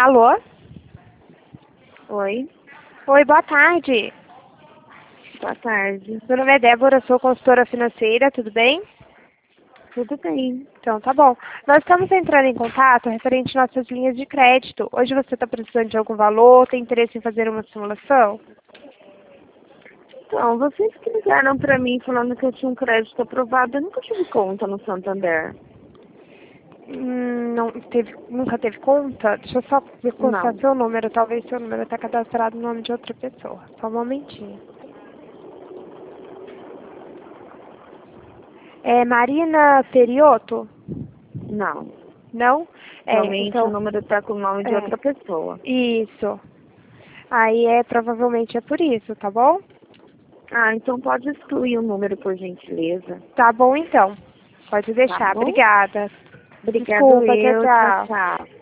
Alô? Oi, Oi, boa tarde. boa tarde. Meu nome é Débora, sou consultora financeira, tudo bem? Tudo bem? Então, tá bom. Nós estamos entrando em contato referente às nossas linhas de crédito. Hoje você está precisando de algum valor, tem interesse em fazer uma simulação? Então, vocês que ligaram pra mim falando que eu tinha um crédito aprovado, eu nunca tive conta no Santander. Não teve, nunca teve conta? Deixa eu só constar Não. seu número. Talvez seu número está cadastrado no nome de outra pessoa. Só um momentinho. É Marina Perioto? Não. Não? Realmente o Então, número tá com o nome de outra pessoa. isso. Aí provavelmente é por isso, tá bom? Ah, então pode excluir o número, por gentileza. Tá bom então. Pode Tá deixar. bom? Obrigada. Obrigado Desculpa, tchau, eu. Tchau, tchau. tchau.